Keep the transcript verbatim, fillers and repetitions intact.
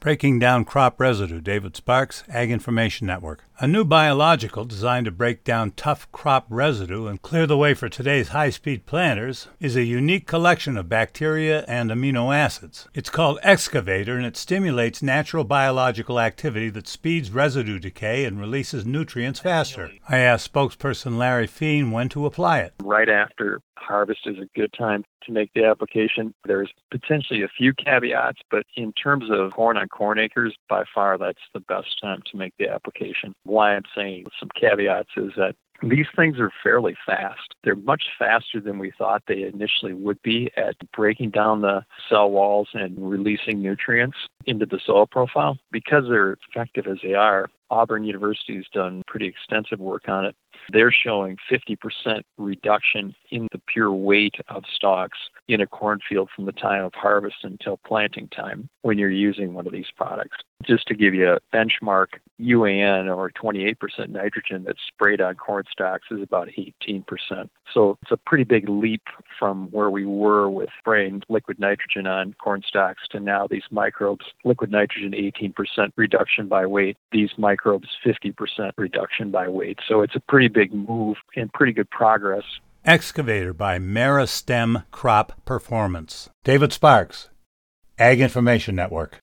Breaking Down Crop Residue, David Sparks, Ag Information Network. A new biological designed to break down tough crop residue and clear the way for today's high-speed planters is a unique collection of bacteria and amino acids. It's called Excavator, and it stimulates natural biological activity that speeds residue decay and releases nutrients faster. I asked spokesperson Larry Feen when to apply it. Right after harvest is a good time to make the application. There's potentially a few caveats, but in terms of corn on corn acres, by far that's the best time to make the application. Why I'm saying some caveats is that these things are fairly fast. They're much faster than we thought they initially would be at breaking down the cell walls and releasing nutrients into the soil profile. Because they're effective as they are, Auburn University has done pretty extensive work on it. They're showing fifty percent reduction in the pure weight of stalks in a cornfield from the time of harvest until planting time when you're using one of these products. Just to give you a benchmark, U A N, or twenty-eight percent nitrogen that's sprayed on corn stalks, is about eighteen percent. So it's a pretty big leap from where we were with spraying liquid nitrogen on corn stalks to now these microbes. Liquid nitrogen, eighteen percent reduction by weight. These microbes, fifty percent reduction by weight. So it's a pretty big move and pretty good progress. Excavator by Meristem Crop Performance. David Sparks, Ag Information Network.